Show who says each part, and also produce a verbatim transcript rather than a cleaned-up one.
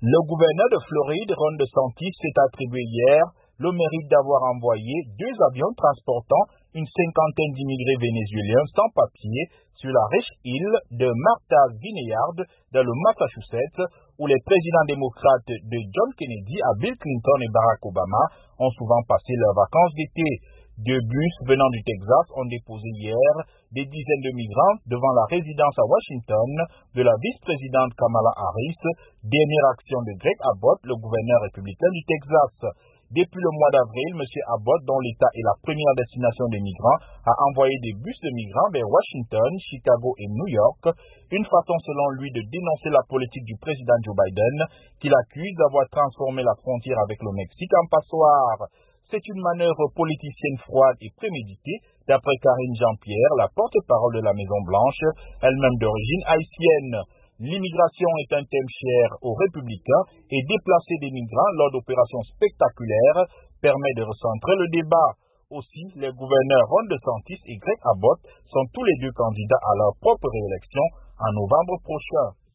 Speaker 1: Le gouverneur de Floride, Ron DeSantis, s'est attribué hier le mérite d'avoir envoyé deux avions transportant une cinquantaine d'immigrés vénézuéliens sans papier sur la riche île de Martha's Vineyard dans le Massachusetts, où les présidents démocrates de John Kennedy à Bill Clinton et Barack Obama ont souvent passé leurs vacances d'été. Deux bus venant du Texas ont déposé hier des dizaines de migrants devant la résidence à Washington de la vice-présidente Kamala Harris, dernière action de Greg Abbott, le gouverneur républicain du Texas. Depuis le mois d'avril, M. Abbott, dont l'État est la première destination des migrants, a envoyé des bus de migrants vers Washington, Chicago et New York, une façon selon lui de dénoncer la politique du président Joe Biden, qu'il accuse d'avoir transformé la frontière avec le Mexique en passoire. C'est une manœuvre politicienne froide et préméditée, d'après Karine Jean-Pierre, la porte-parole de la Maison-Blanche, elle-même d'origine haïtienne. L'immigration est un thème cher aux républicains et déplacer des migrants lors d'opérations spectaculaires permet de recentrer le débat. Aussi, les gouverneurs Ron DeSantis et Greg Abbott sont tous les deux candidats à leur propre réélection en novembre prochain.